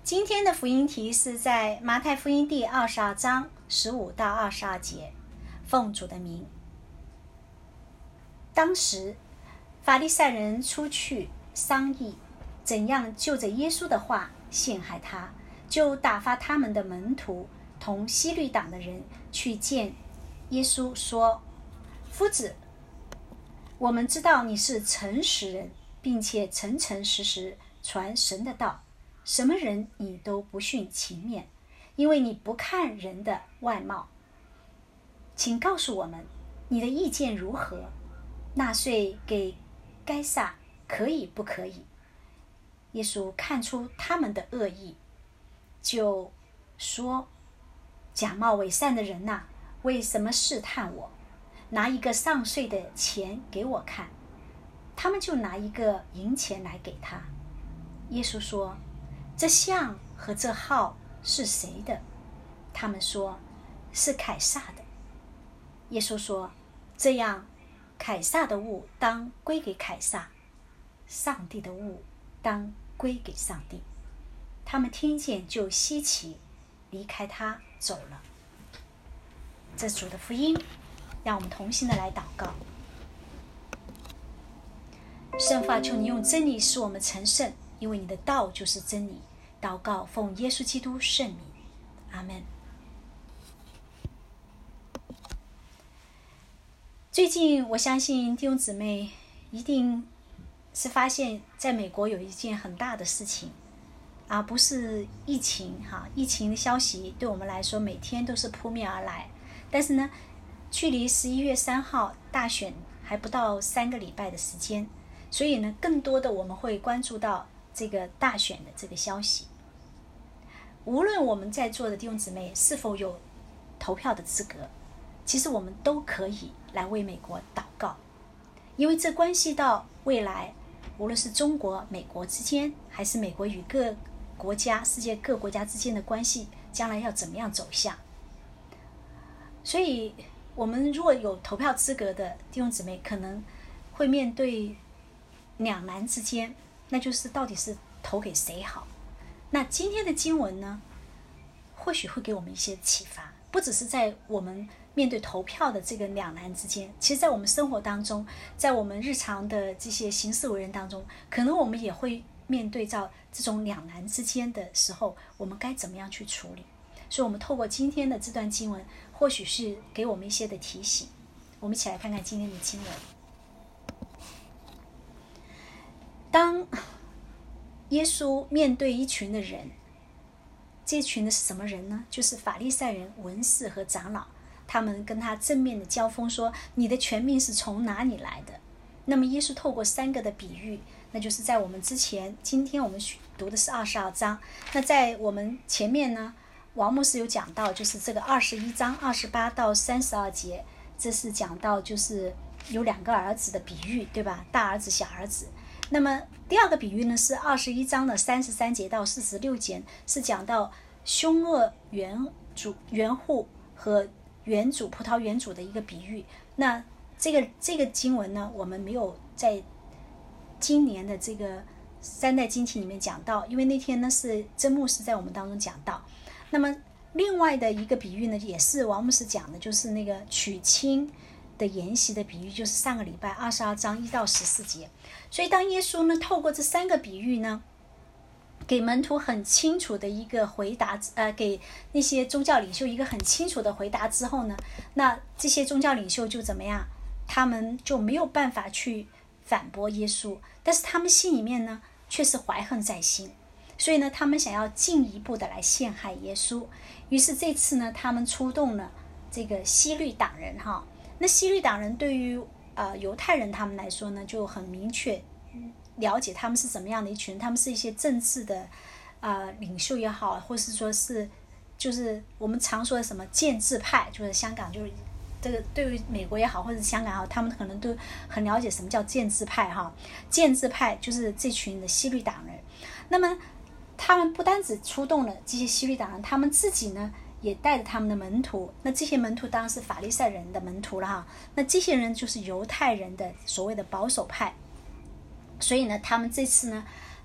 今天的福音题是在马太福音第22章15到22节，奉主的名。当时法利赛人出去商议怎样就着耶稣的话陷害他，就打发他们的门徒同希律党的人去见耶稣，说：夫子，我们知道你是诚实人，并且诚诚实实传神的道，什么人你都不徇情面，因为你不看人的外貌。请告诉我们你的意见如何？纳税给该撒可以不可以？耶稣看出他们的恶意，就说：假冒伪善的人哪，为什么试探我？拿一个上税的钱给我看。他们就拿一个银钱来给他。耶稣说：这像和这号是谁的？他们说：是凯撒的。耶稣说：这样，凯撒的物当归给凯撒，上帝的物当归给上帝。他们听见就稀奇，离开他走了。这是主的福音，让我们同心的来祷告。圣父啊，求你用真理使我们成圣，因为你的道就是真理。祷告奉耶稣基督圣名，阿们。最近我相信弟兄姊妹一定是发现在美国有一件很大的事情，而不是疫情疫情的消息对我们来说每天都是扑面而来，但是呢，距离11月3号大选还不到3个礼拜的时间，所以呢，更多的我们会关注到这个大选的这个消息。无论我们在座的弟兄姊妹是否有投票的资格，其实我们都可以来为美国祷告，因为这关系到未来，无论是中国、美国之间，还是美国与各国家、世界各国家之间的关系，将来要怎么样走向。所以我们如果有投票资格的弟兄姊妹，可能会面对两难之间，那就是到底是投给谁好。那今天的经文呢，或许会给我们一些启发，不只是在我们面对投票的这个两难之间，其实在我们生活当中，在我们日常的这些行事为人当中，可能我们也会面对到这种两难之间的时候，我们该怎么样去处理。所以我们透过今天的这段经文，或许是给我们一些的提醒。我们一起来看看今天的经文。当耶稣面对一群的人，这群的是什么人呢？就是法利赛人、文士和长老，他们跟他正面的交锋，说你的权柄是从哪里来的？那么耶稣透过3个的比喻，那就是在我们之前，今天我们读的是22章，那在我们前面呢，王牧师有讲到，就是这个21章28到32节，这是讲到就是有2个儿子的比喻，对吧？大儿子、小儿子。那么第二个比喻呢，是21章的33节到46节，是讲到凶恶园户和园主、葡萄园主的一个比喻。那这个经文呢，我们没有在今年的这个3代经题里面讲到，因为那天呢是曾牧师在我们当中讲到。那么另外的一个比喻呢，也是王牧师讲的，就是那个娶亲的筵席的比喻，就是上个礼拜22章1到14节。所以当耶稣呢透过这3个比喻呢，给门徒很清楚的一个回答，给那些宗教领袖一个很清楚的回答之后呢，那这些宗教领袖就怎么样？他们就没有办法去反驳耶稣，但是他们心里面呢却是怀恨在心，所以呢他们想要进一步的来陷害耶稣。于是这次呢，他们出动了这个希律党人哈。那希律党人对于犹太人他们来说呢，就很明确了解他们是怎么样的一群人，他们是一些政治的领袖也好，或是说是就是我们常说的什么建制派，就是香港就是这个对于美国也好，或者香港也好，他们可能都很了解什么叫建制派哈。建制派就是这群的希律党人。那么他们不单只出动了这些希律党人，他们自己呢也带着他们的门徒，那这些门徒当然是法利赛人的门徒了哈。那这些人就是犹太人的所谓的保守派，所以呢，他们这次呢，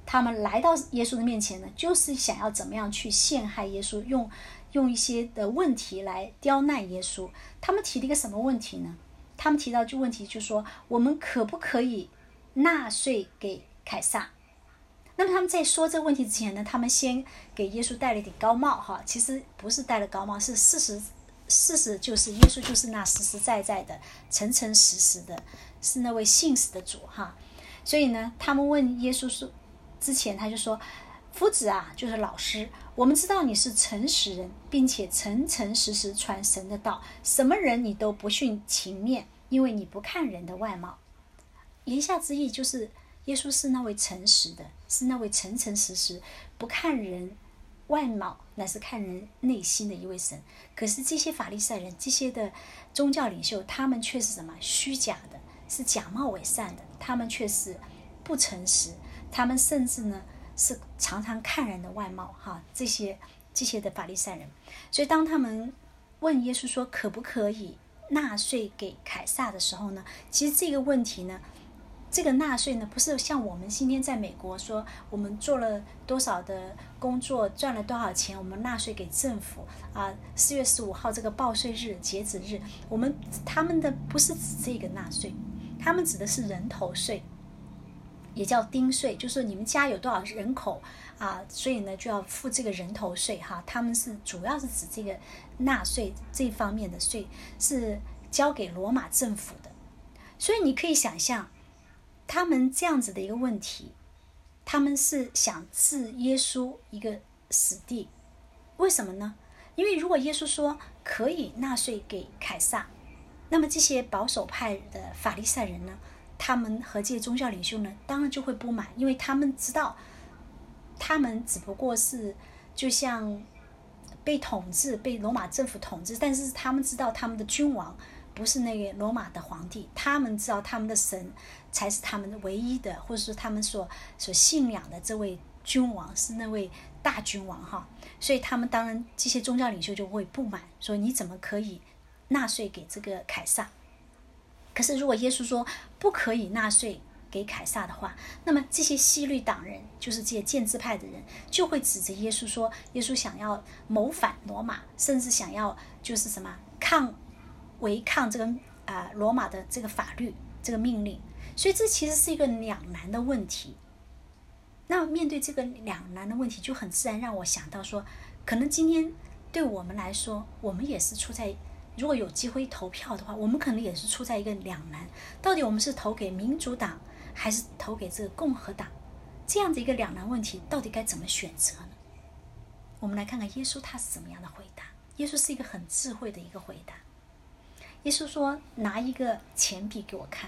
他们来到耶稣的面前呢，就是想要怎么样去陷害耶稣，用一些的问题来刁难耶稣。他们提了一个什么问题呢？他们提到问题就是说，我们可不可以纳税给凯撒？那么他们在说这个问题之前呢，他们先给耶稣戴了一顶高帽哈，其实不是戴了高帽，是事实就是耶稣就是那实实在在的、诚诚实实的，是那位信实的主哈。所以呢，他们问耶稣说之前，他就说：“夫子啊，就是老师，我们知道你是诚实人，并且诚诚实实传神的道，什么人你都不徇情面，因为你不看人的外貌。”言下之意就是耶稣是那位诚实的，是那位诚诚实实不看人外貌，乃是看人内心的一位神。可是这些法利赛人，这些的宗教领袖，他们却是什么？虚假的，是假冒伪善的，他们却是不诚实，他们甚至呢是常常看人的外貌哈。这些的法利赛人，所以当他们问耶稣说可不可以纳税给凯撒的时候呢，其实这个问题呢，这个纳税呢，不是像我们今天在美国说，我们做了多少的工作，赚了多少钱，我们纳税给政府啊。4月15号这个报税日、截止日，他们的不是指这个纳税，他们指的是人头税，也叫丁税，就是你们家有多少人口啊，所以呢就要付这个人头税哈。他们是主要是指这个纳税这方面的税，是交给罗马政府的。所以你可以想象，他们这样子的一个问题，他们是想置耶稣一个死地。为什么呢？因为如果耶稣说可以纳税给凯撒，那么这些保守派的法利赛人呢，他们和这些宗教领袖呢，当然就会不满，因为他们知道他们只不过是就像被统治，被罗马政府统治，但是他们知道他们的君王不是那个罗马的皇帝，他们知道他们的神才是他们唯一的，或者说他们所信仰的这位君王是那位大君王哈。所以他们当然这些宗教领袖就会不满，说你怎么可以纳税给这个凯撒？可是如果耶稣说不可以纳税给凯撒的话，那么这些希律党人，就是这些建制派的人，就会指着耶稣说，耶稣想要谋反罗马，甚至想要就是什么违抗这个罗马的这个法律这个命令。所以这其实是一个两难的问题。那面对这个两难的问题，就很自然让我想到说，可能今天对我们来说，我们也是处在，如果有机会投票的话，我们可能也是处在一个两难，到底我们是投给民主党还是投给这个共和党，这样的一个两难问题，到底该怎么选择呢？我们来看看耶稣他是怎么样的回答。耶稣是一个很智慧的一个回答。耶稣说，拿一个钱币给我看，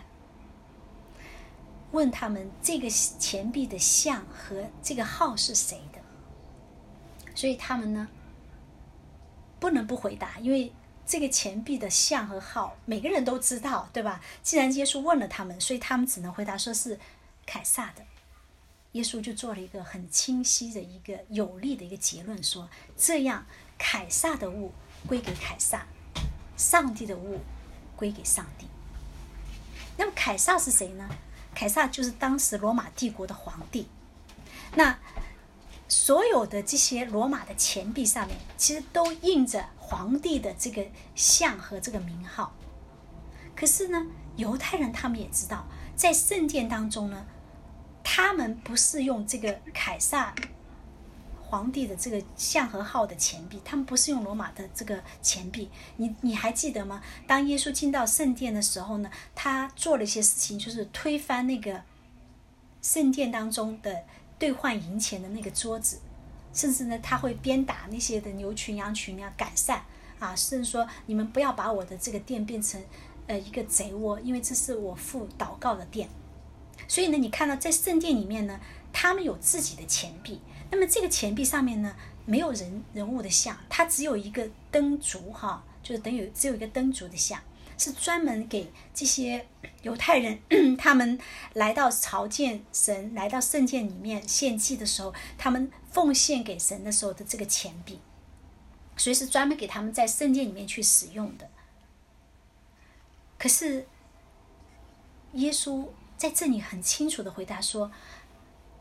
问他们这个钱币的像和这个号是谁的。所以他们呢不能不回答，因为这个钱币的像和号每个人都知道，对吧？既然耶稣问了他们，所以他们只能回答说是凯撒的。耶稣就做了一个很清晰的一个有力的一个结论，说这样凯撒的物归给凯撒，上帝的物归给上帝。那么凯撒是谁呢？凯撒就是当时罗马帝国的皇帝。那所有的这些罗马的钱币上面其实都印着皇帝的这个像和这个名号。可是呢，犹太人他们也知道，在圣殿当中呢，他们不是用这个凯撒皇帝的这个像和号的钱币，他们不是用罗马的这个钱币。你还记得吗？当耶稣进到圣殿的时候呢，他做了一些事情，就是推翻那个圣殿当中的兑换银钱的那个桌子，甚至呢他会鞭打那些的牛群羊群啊，赶散啊，甚至说你们不要把我的这个殿变成一个贼窝，因为这是我父祷告的殿。所以呢，你看到在圣殿里面呢，他们有自己的钱币。那么这个钱币上面呢，没有人物的像，它只有一个灯烛哈，就是等于只有一个灯烛的像，是专门给这些犹太人他们来到朝见神，来到圣殿里面献祭的时候，他们奉献给神的时候的这个钱币，所以是专门给他们在圣殿里面去使用的。可是耶稣在这里很清楚的回答说，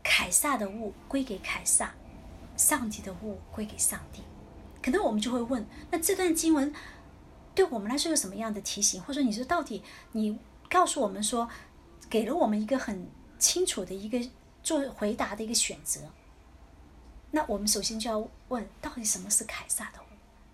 凯撒的物归给凯撒，上帝的物归给上帝。可能我们就会问，那这段经文对我们来说有什么样的提醒？或者说你说到底你告诉我们说，给了我们一个很清楚的一个做回答的一个选择。那我们首先就要问，到底什么是凯撒的物？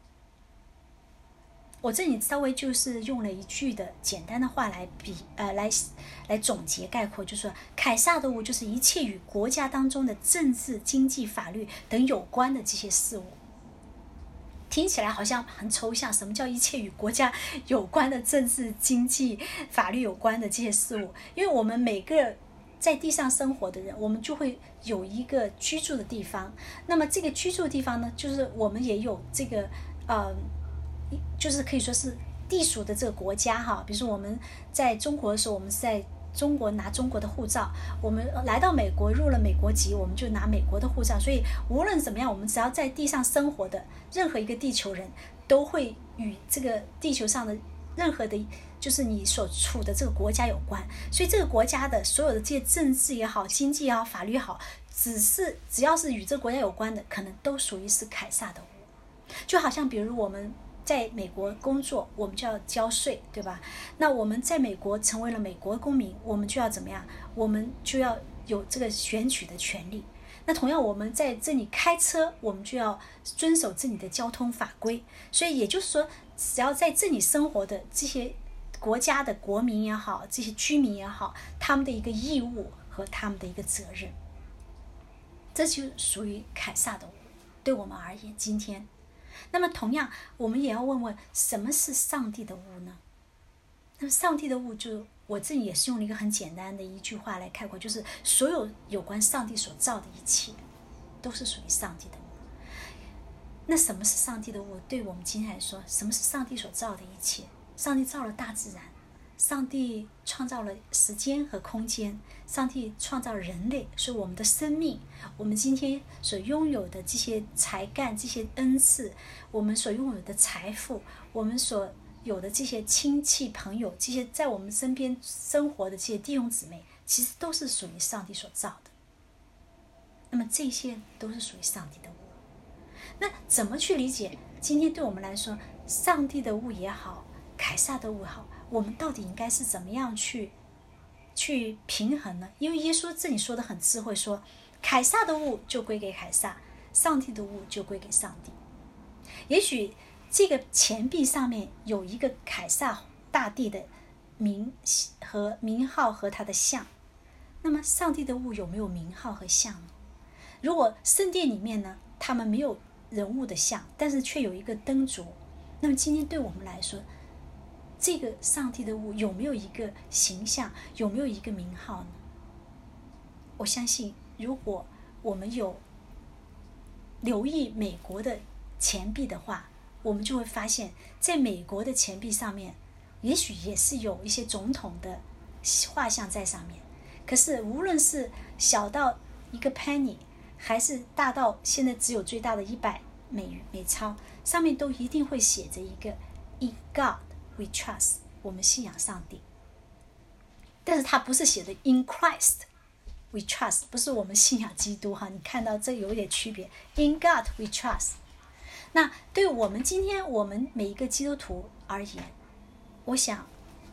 我这里稍微就是用了一句的简单的话来总结概括，就是说凯撒的物就是一切与国家当中的政治、经济、法律等有关的这些事物。听起来好像很抽象，什么叫一切与国家有关的政治、经济、法律有关的这些事物？因为我们每个在地上生活的人，我们就会有一个居住的地方。那么这个居住的地方呢，就是我们也有这个就是可以说是隶属的这个国家哈。比如说我们在中国的时候，我们是在中国拿中国的护照，我们来到美国入了美国籍，我们就拿美国的护照。所以无论怎么样，我们只要在地上生活的任何一个地球人，都会与这个地球上的任何的就是你所处的这个国家有关。所以这个国家的所有的这些政治也好、经济也好、法律也好，只要是与这个国家有关的，可能都属于是凯撒的物。就好像比如我们在美国工作，我们就要交税，对吧？那我们在美国成为了美国公民，我们就要怎么样？我们就要有这个选举的权利。那同样我们在这里开车，我们就要遵守这里的交通法规。所以也就是说，只要在这里生活的这些国家的国民也好，这些居民也好，他们的一个义务和他们的一个责任，这就属于凯撒的物。对我们而言，今天那么同样我们也要问问，什么是上帝的物呢？那么上帝的物，就我这里也是用了一个很简单的一句话来概括，就是所有有关上帝所造的一切都是属于上帝的物。那什么是上帝的物？对我们今天来说，什么是上帝所造的一切？上帝造了大自然，上帝创造了时间和空间，上帝创造了人类，所以我们的生命，我们今天所拥有的这些才干、这些恩赐，我们所拥有的财富，我们所有的这些亲戚朋友，这些在我们身边生活的这些弟兄姊妹，其实都是属于上帝所造的。那么这些都是属于上帝的物。那怎么去理解今天对我们来说，上帝的物也好，凯撒的物也好，我们到底应该是怎么样去平衡呢？因为耶稣这里说的很智慧，说凯撒的物就归给凯撒，上帝的物就归给上帝。也许这个钱币上面有一个凯撒大帝的名号和他的像，那么上帝的物有没有名号和像呢？如果圣殿里面呢，他们没有人物的像，但是却有一个灯烛，那么今天对我们来说，这个上帝的物有没有一个形象，有没有一个名号呢？我相信如果我们有留意美国的钱币的话，我们就会发现在美国的钱币上面也许也是有一些总统的画像在上面，可是无论是小到一个 penny 还是大到现在只有最大的100美钞，上面都一定会写着一个 In God we trust， 我们信仰上帝。但是它不是写的 In Christ we trust， 不是我们信仰基督哈，你看到这有点区别。In God we trust。那对我们今天我们每一个基督徒而言，我想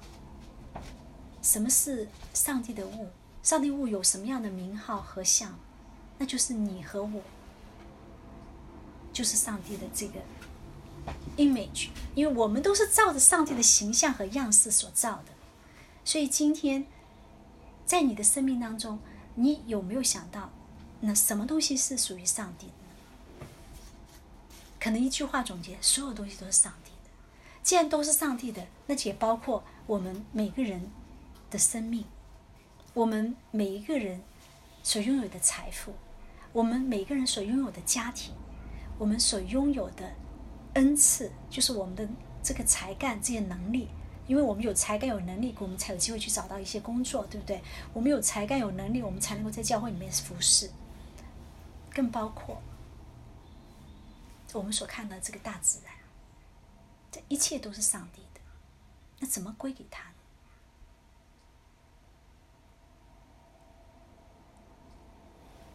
什么是上帝的物？上帝物有什么样的名号和像？那就是你和我，就是上帝的这个 image， 因为我们都是照着上帝的形象和样式所造的。所以今天在你的生命当中，你有没有想到，那什么东西是属于上帝的呢？可能一句话总结，所有东西都是上帝的。既然都是上帝的，那也包括我们每个人的生命，我们每一个人所拥有的财富，我们每个人所拥有的家庭，我们所拥有的恩赐，就是我们的这个才干，这些能力。因为我们有才干有能力，我们才有机会去找到一些工作，对不对？我们有才干有能力，我们才能够在教会里面服侍。更包括我们所看到的这个大自然，这一切都是上帝的，那怎么归给他呢？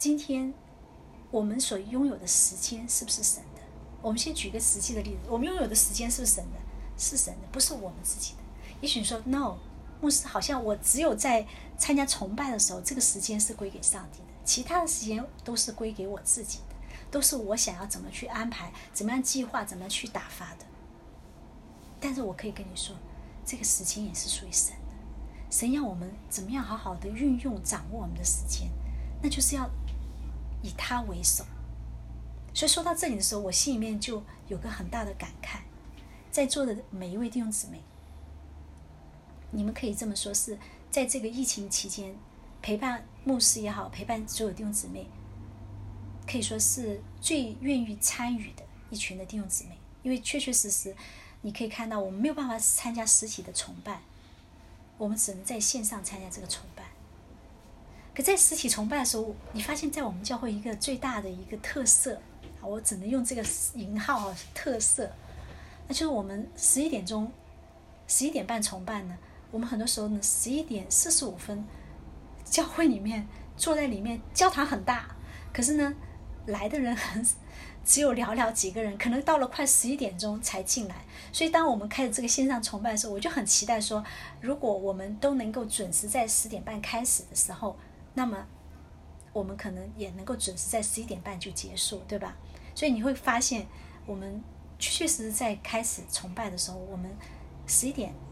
今天我们所拥有的时间是不是神的？我们先举个实际的例子，我们拥有的时间是不是神的？是神的，不是我们自己的。也许你说 no， 牧师，好像我只有在参加崇拜的时候，这个时间是归给上帝的，其他的时间都是归给我自己的，都是我想要怎么去安排，怎么样计划，怎么样去打发的。但是我可以跟你说，这个时间也是属于神的。神要我们怎么样好好的运用掌握我们的时间，那就是要以他为首。所以说到这里的时候，我心里面就有个很大的感慨，在座的每一位弟兄姊妹，你们可以这么说，是在这个疫情期间陪伴牧师也好，陪伴所有弟兄姊妹，可以说是最愿意参与的一群的弟兄姊妹。因为确确实实你可以看到，我们没有办法参加实体的崇拜，我们只能在线上参加这个崇拜。可在实体崇拜的时候，你发现在我们教会一个最大的一个特色，我只能用这个引号特色，那就是我们11点半崇拜呢，我们很多时候呢11点45分，教会里面坐在里面，教堂很大，可是呢来的人只有寥寥几个人，可能到了快11点钟才进来。所以当我们开始这个线上崇拜的时候，我就很期待说，如果我们都能够准时在10点半开始的时候，那么我们可能也能够准时在11点半就结束，对吧？所以你会发现，我们确实在开始崇拜的时候，我们10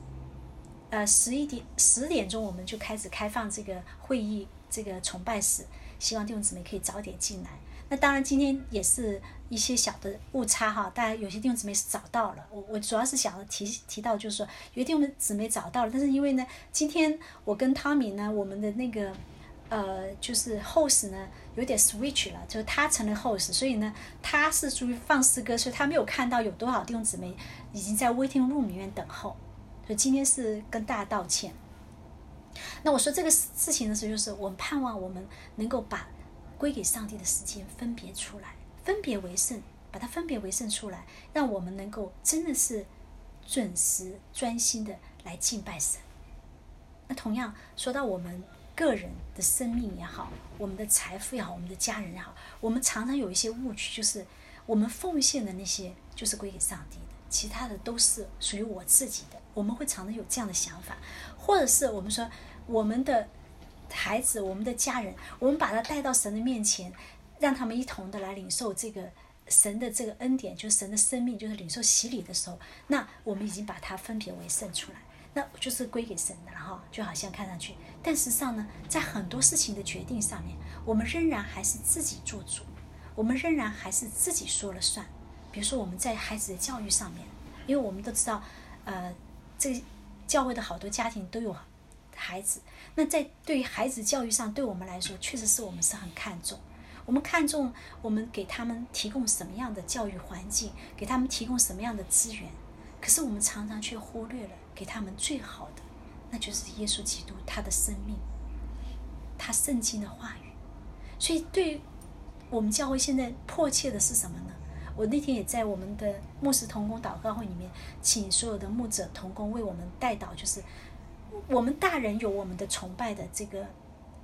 点钟我们就开始开放这个会议，这个崇拜室，希望弟兄姊妹可以早点进来。那当然今天也是一些小的误差哈，当然有些弟兄姊妹是早到了，我主要是想要提到，就是说有些弟兄姊妹早到了，但是因为呢，今天我跟汤米呢，我们的那个就是 host 呢有点 switch 了，就是他成了 host， 所以呢他是属于放诗歌，所以他没有看到有多少弟兄姊妹已经在 waiting room 里面等候，所以今天是跟大家道歉。那我说这个事情的时候，就是我们盼望我们能够把归给上帝的时间分别出来，分别为圣，把它分别为圣出来，让我们能够真的是准时专心的来敬拜神。那同样说到我们个人的生命也好，我们的财富也好，我们的家人也好，我们常常有一些误区，就是我们奉献的那些就是归给上帝的，其他的都是属于我自己的。我们会常常有这样的想法，或者是我们说我们的孩子，我们的家人，我们把他带到神的面前，让他们一同的来领受这个神的这个恩典，就是神的生命，就是领受洗礼的时候，那我们已经把它分别为圣出来，那就是归给神的了哈，就好像看上去，但实际上呢，在很多事情的决定上面，我们仍然还是自己做主，我们仍然还是自己说了算。比如说我们在孩子的教育上面，因为我们都知道这个教会的好多家庭都有孩子，那在对于孩子教育上，对我们来说确实是我们是很看重，我们看重我们给他们提供什么样的教育环境，给他们提供什么样的资源，可是我们常常却忽略了给他们最好的，那就是耶稣基督他的生命，他圣经的话语。所以对于我们教会现在迫切的是什么呢？我那天也在我们的牧师同工祷告会里面，请所有的牧者同工为我们代祷，就是我们大人有我们的崇拜的这个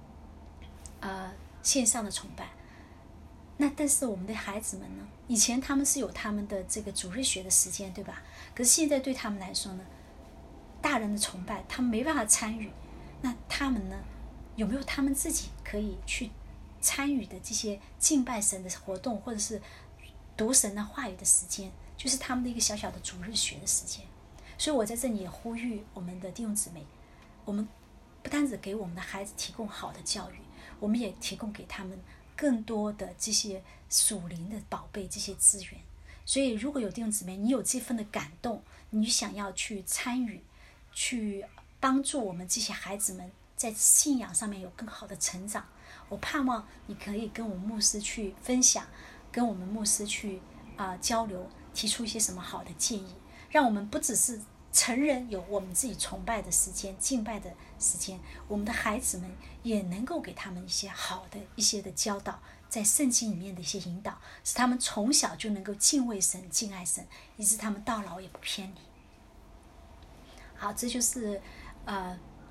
线上的崇拜，那但是我们的孩子们呢，以前他们是有他们的这个主日学的时间，对吧？可是现在对他们来说呢，大人的崇拜他们没办法参与，那他们呢有没有他们自己可以去参与的这些敬拜神的活动，或者是读神的话语的时间，就是他们的一个小小的主日学的时间。所以我在这里也呼吁我们的弟兄姊妹，我们不单只给我们的孩子提供好的教育，我们也提供给他们更多的这些属灵的宝贝，这些资源。所以如果有弟兄姊妹你有这份的感动，你想要去参与，去帮助我们这些孩子们在信仰上面有更好的成长，我盼望你可以跟我们牧师去分享，跟我们牧师去交流，提出一些什么好的建议，让我们不只是成人有我们自己崇拜的时间，敬拜的时间，我们的孩子们也能够给他们一些好的一些的教导，在圣经里面的一些引导，使他们从小就能够敬畏神，敬爱神，以致他们到老也不偏离。好，这就是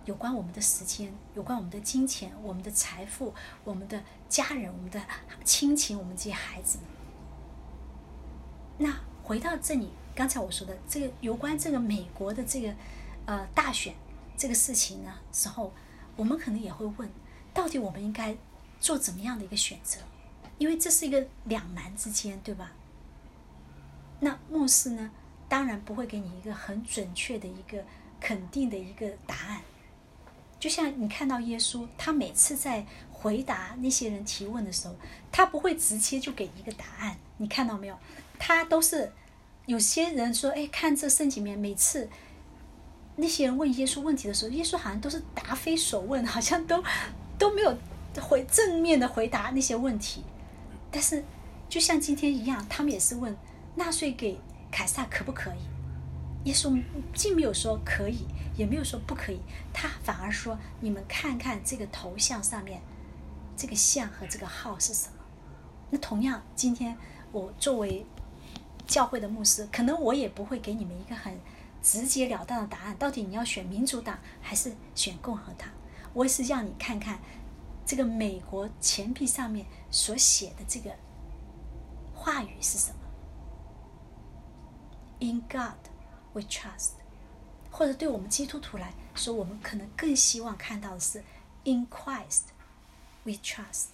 有关我们的时间，有关我们的金钱，我们的财富，我们的家人，我们的亲情，我们这些孩子们。那回到这里，刚才我说的这个有关这个美国的这个大选这个事情呢时候，我们可能也会问，到底我们应该做怎么样的一个选择？因为这是一个两难之间，对吧？那牧师呢，当然不会给你一个很准确的一个肯定的一个答案。就像你看到耶稣，他每次在回答那些人提问的时候，他不会直接就给一个答案，你看到没有？他都是有些人说，看这圣经里面每次那些人问耶稣问题的时候，耶稣好像都是答非所问，好像都没有正面的回答那些问题。但是就像今天一样，他们也是问纳税给凯撒可不可以？耶稣既没有说可以，也没有说不可以，他反而说，你们看看这个头像上面这个像和这个号是什么。那同样今天我作为教会的牧师，可能我也不会给你们一个很直截了当的答案，到底你要选民主党还是选共和党。我也是让你看看这个美国钱币上面所写的这个话语是什么。 In God we trust， 或者对我们基督徒来说，我们可能更希望看到的是 In Christ we trust。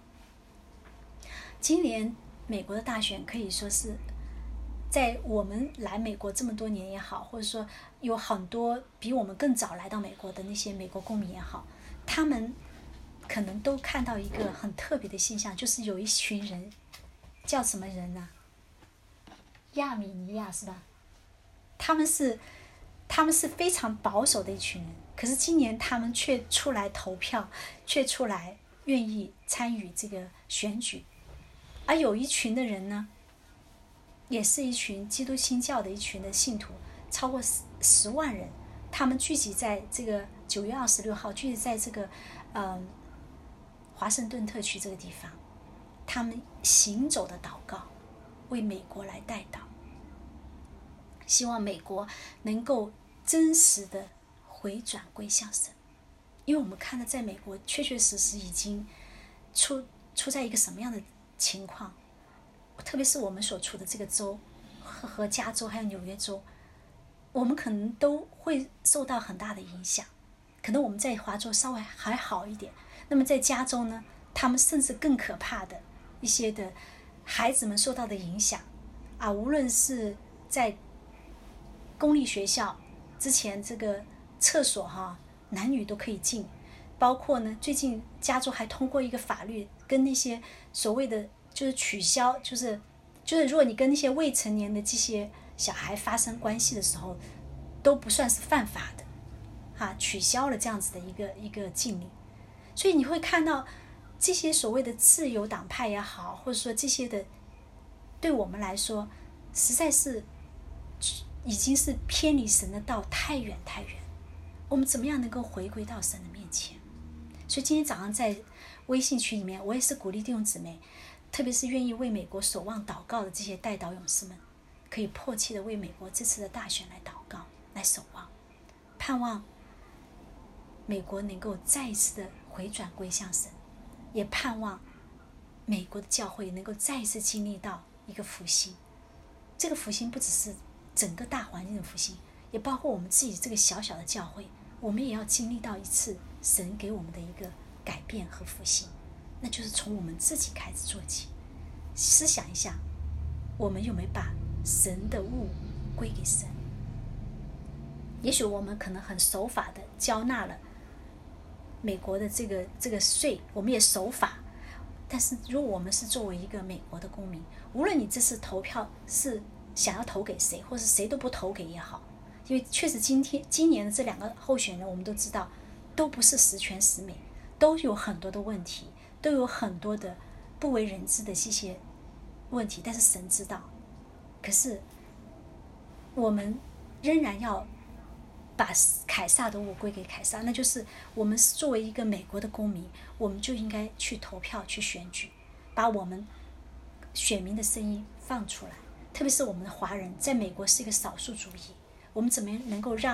今年美国的大选可以说是在我们来美国这么多年也好，或者说有很多比我们更早来到美国的那些美国公民也好，他们可能都看到一个很特别的现象，就是有一群人，叫什么人呢？亚米尼亚是吧？他们是非常保守的一群人，可是今年他们却出来投票，却出来愿意参与这个选举。而有一群的人呢，也是一群基督新教的一群的信徒，超过10万人，他们聚集在这个9月26号，聚集在这个华盛顿特区这个地方，他们行走的祷告，为美国来代祷，希望美国能够真实的回转归向神。因为我们看到在美国确确实实已经处在一个什么样的情况，特别是我们所处的这个州和加州还有纽约州，我们可能都会受到很大的影响。可能我们在华州稍微还好一点，那么在加州呢，他们甚至更可怕的一些的孩子们受到的影响啊，无论是在公立学校之前这个厕所男女都可以进，包括呢最近加州还通过一个法律，跟那些所谓的就是取消，就是如果你跟那些未成年的这些小孩发生关系的时候，都不算是犯法的取消了这样子的一个禁令。所以你会看到这些所谓的自由党派也好，或者说这些的，对我们来说实在是已经是偏离神的道太远太远。我们怎么样能够回归到神的面前？所以今天早上在微信群里面，我也是鼓励弟兄姊妹，特别是愿意为美国守望祷告的这些代祷勇士们，可以迫切的为美国这次的大选来祷告，来守望，盼望美国能够再一次的回转归向神，也盼望美国的教会能够再一次经历到一个复兴。这个复兴不只是整个大环境的复兴，也包括我们自己这个小小的教会，我们也要经历到一次神给我们的一个改变和复兴，那就是从我们自己开始做起。思想一下，我们有没有把神的物归给神？也许我们可能很守法的交纳了美国的这个税，我们也守法，但是如果我们是作为一个美国的公民，无论你这次投票是想要投给谁，或是谁都不投给也好，因为确实今年的这2个候选人，我们都知道都不是十全十美，都有很多的问题，都有很多的不为人知的这些问题，但是神知道。可是我们仍然要把凯撒的物归给凯撒，那就是我们作为一个美国的公民，我们就应该去投票去选举，把我们选民的声音放出来。特别是我们的华人在美国是一个少数族裔，我们怎么能够让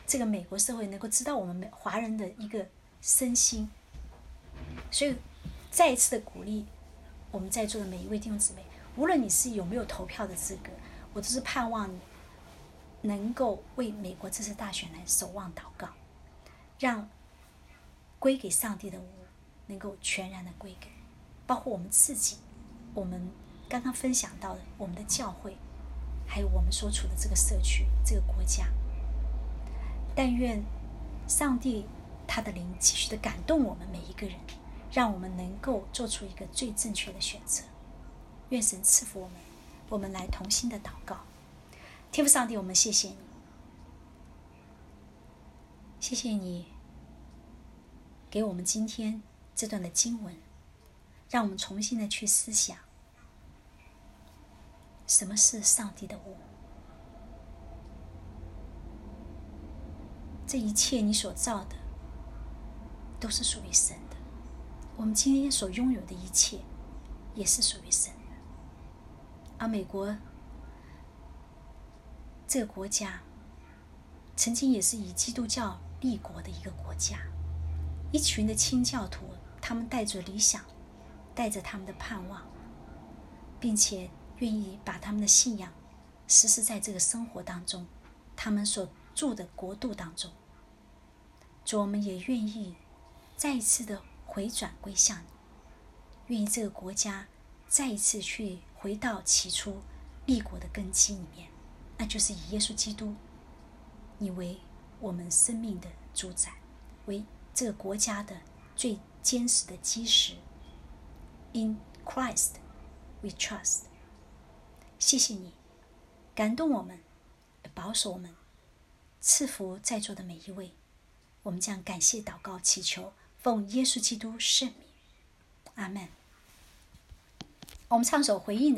这个美国社会能够知道我们华人的一个身心。所以再一次的鼓励我们在座的每一位弟兄姊妹，无论你是有没有投票的资格，我都是盼望你能够为美国这次大选来守望祷告，让归给上帝的物能够全然的归给，包括我们自己，我们刚刚分享到的我们的教会，还有我们所处的这个社区，这个国家。但愿上帝他的灵继续的感动我们每一个人，让我们能够做出一个最正确的选择。愿神赐福我们，我们来同心的祷告。天父上帝，我们谢谢你，谢谢你给我们今天这段的经文，让我们重新的去思想什么是上帝的物。这一切你所造的都是属于神的，我们今天所拥有的一切也是属于神的。而美国这个国家曾经也是以基督教立国的一个国家，一群的清教徒，他们带着理想，带着他们的盼望，并且愿意把他们的信仰实施在这个生活当中，他们所住的国度当中。主，我们也愿意再一次的回转归向你，愿意这个国家再一次去回到起初立国的根基里面，那就是以耶稣基督你为我们生命的主宰，为这个国家的最坚实的基石。 In Christ we trust。 谢谢你感动我们，保守我们，赐福在座的每一位。我们将感谢祷告祈求，奉耶稣基督圣名，阿们。我们唱首回应的